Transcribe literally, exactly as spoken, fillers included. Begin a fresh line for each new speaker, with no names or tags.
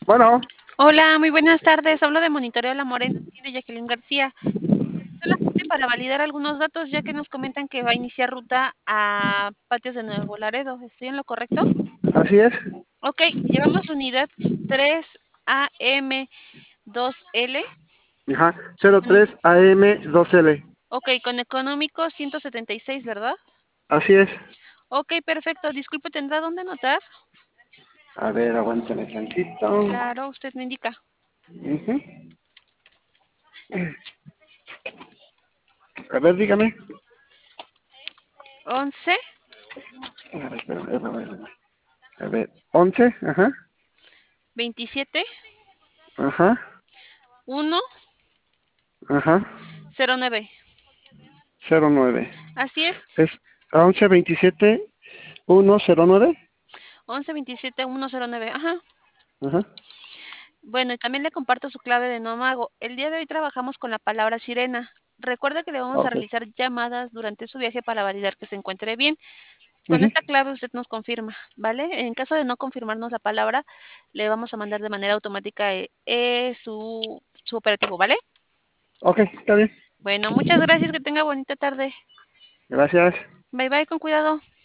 Bueno,
Hola, muy buenas tardes. Hablo de Monitoreo La Morena y de Jacqueline García. Solamente para validar algunos datos, ya que nos comentan que va a iniciar ruta a Patios de Nuevo Laredo. ¿Estoy en lo correcto?
así es.
Ok, llevamos unidad tres A M dos L.
Ajá, cero
Con-
tres A M dos L.
Ok, con económico ciento setenta y seis, ¿verdad?
Así es.
Ok, perfecto. Disculpe, ¿tendrá dónde anotar?
A ver, aguántame tantito.
Claro, usted me indica.
Ujú. A ver, dígame.
Once,
A ver, espérame, espérame, espérame. A ver, once, ajá,
veintisiete,
ajá,
uno,
ajá,
cero nueve.
cero nueve.
Así es.
Es once veintisiete uno cero nueve.
Once, veintisiete, uno, cero nueve. Ajá.
Ajá,
Bueno, y también le comparto su clave de no mago. El día de hoy trabajamos con la palabra sirena. Recuerda que le vamos a
ok.
realizar llamadas durante su viaje para validar que se encuentre bien. Con
Ujú.
esta clave usted nos confirma, ¿vale? En caso de no confirmarnos la palabra, le vamos a mandar de manera automática eh, eh, su, su operativo, ¿vale?
Ok, está bien.
Bueno, muchas gracias, que tenga bonita tarde.
Gracias.
Bye bye, con cuidado.